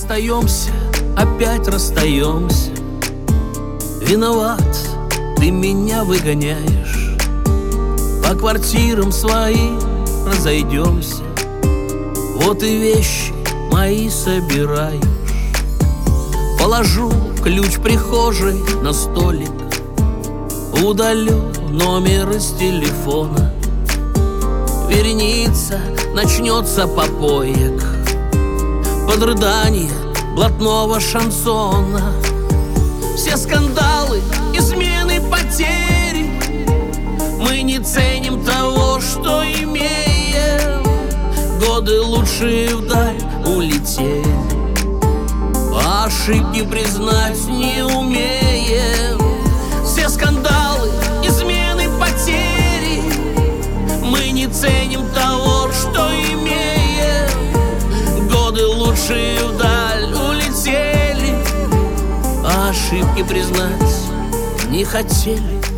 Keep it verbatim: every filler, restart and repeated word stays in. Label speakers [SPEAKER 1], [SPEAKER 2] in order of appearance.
[SPEAKER 1] расстаемся, опять расстаемся. Виноват, ты меня выгоняешь, по квартирам своим разойдемся. Вот и вещи мои собираешь. Положу ключ в прихожей на столик, удалю номер из телефона. Вереница начнется попоек под рыдание блатного шансона. Все скандалы, измены, потери, мы не ценим того, что имеем. Годы лучшие вдаль улетели, ошибки признать не умеем. Все скандалы, измены, потери, мы не ценим того, что имеем. Годы лучшие вдаль улетели, а ошибки признать не хотели.